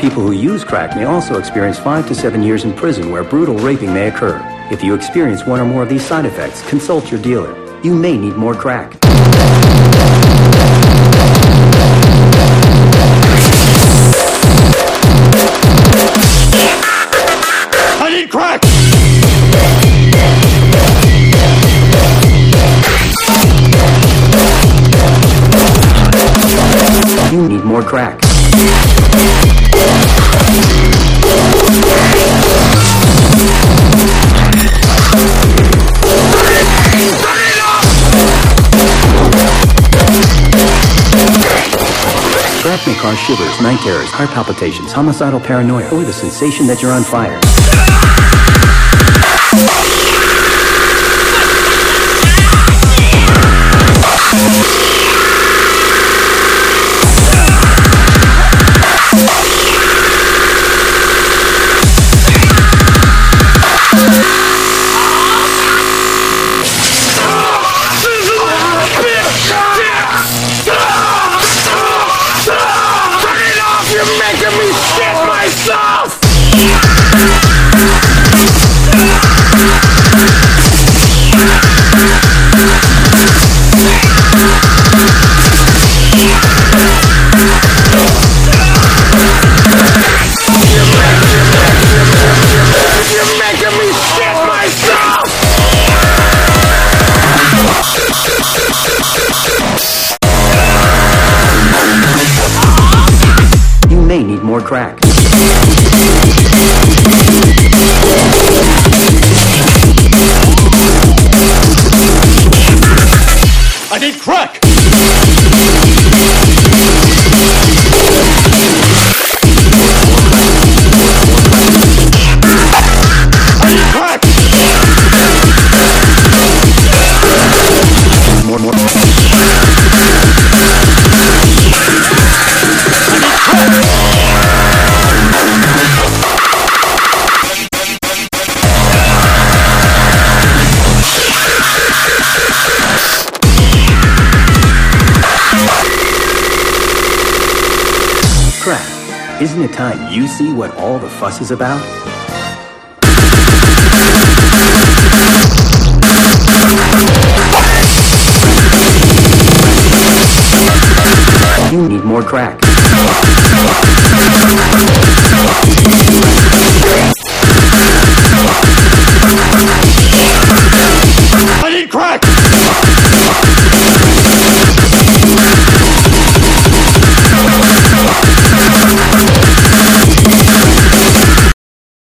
People who use crack may also experience 5 to 7 years in prison where brutal raping may occur. If you experience one or more of these side effects, consult your dealer. You may need more crack. I need crack! You need more crack. Crack may cause shivers, night terrors, heart palpitations, homicidal paranoia, or the sensation that you're on fire. You're making me shit myself! You're making me shit myself! You may need more crack. I need crack! I need crack! More. Crack. Isn't it time you see what all the fuss is about? You need more crack.